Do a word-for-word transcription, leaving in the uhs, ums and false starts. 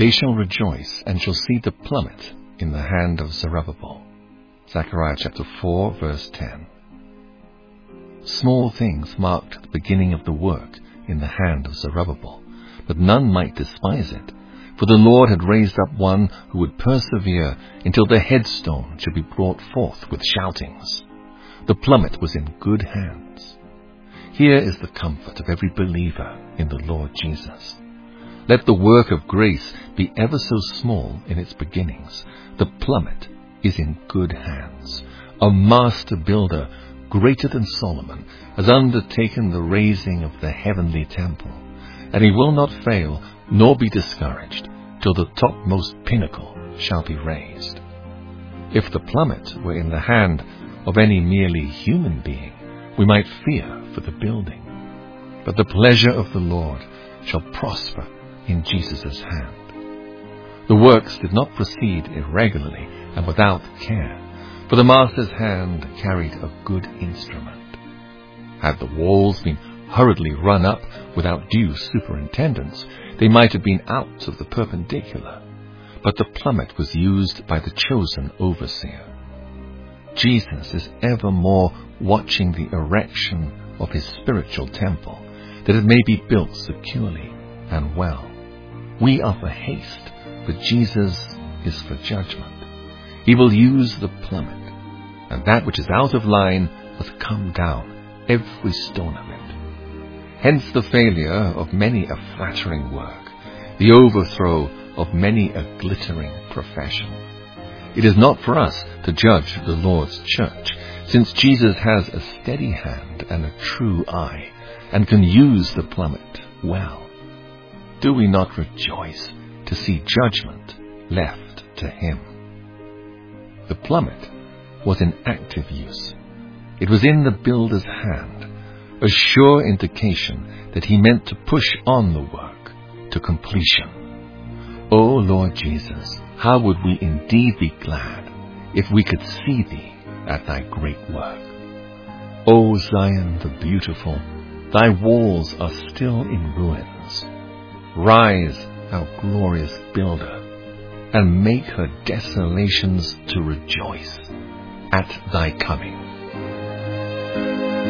They shall rejoice and shall see the plummet in the hand of Zerubbabel. Zechariah chapter four, verse ten. Small things marked the beginning of the work in the hand of Zerubbabel, but none might despise it, for the Lord had raised up one who would persevere until the headstone should be brought forth with shoutings. The plummet was in good hands. Here is the comfort of every believer in the Lord Jesus. Let the work of grace be ever so small in its beginnings. The plummet is in good hands. A master builder greater than Solomon has undertaken the raising of the heavenly temple, and he will not fail nor be discouraged till the topmost pinnacle shall be raised. If the plummet were in the hand of any merely human being, we might fear for the building. But the pleasure of the Lord shall prosper in Jesus' hand. The works did not proceed irregularly and without care, for the master's hand carried a good instrument. Had the walls been hurriedly run up without due superintendence, they might have been out of the perpendicular, but the plummet was used by the chosen overseer. Jesus is evermore watching the erection of his spiritual temple, that it may be built securely and well. We are for haste, but Jesus is for judgment. He will use the plummet, and that which is out of line must come down, every stone of it. Hence the failure of many a flattering work, the overthrow of many a glittering profession. It is not for us to judge the Lord's church, since Jesus has a steady hand and a true eye, and can use the plummet well. Do we not rejoice to see judgment left to him? The plummet was in active use. It was in the builder's hand, a sure indication that he meant to push on the work to completion. O Lord Jesus, how would we indeed be glad if we could see thee at thy great work. O Zion the beautiful, thy walls are still in ruins. Rise, thou glorious builder, and make her desolations to rejoice at thy coming.